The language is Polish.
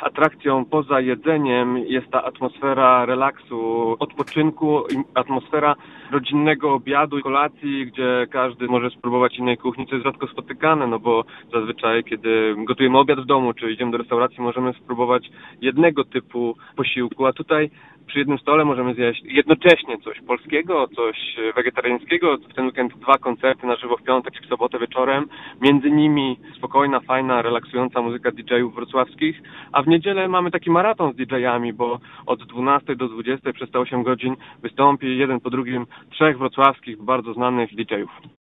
atrakcją poza jedzeniem jest ta atmosfera relaksu, odpoczynku, atmosfera rodzinnego obiadu i kolacji, gdzie każdy może spróbować innej kuchni, co jest rzadko spotykane, no bo zazwyczaj kiedy gotujemy obiad w domu, czy idziemy do restauracji, możemy spróbować jednego typu posiłku, a tutaj przy jednym stole możemy zjeść jednocześnie coś polskiego, coś wegetariańskiego. W ten weekend 2 koncerty na żywo w piątek i w sobotę wieczorem. Między nimi spokojna, fajna, relaksująca muzyka DJ-ów wrocławskich. A w niedzielę mamy taki maraton z DJ-ami, bo od 12 do 20 przez te 8 godzin wystąpi jeden po drugim 3 wrocławskich, bardzo znanych DJ-ów.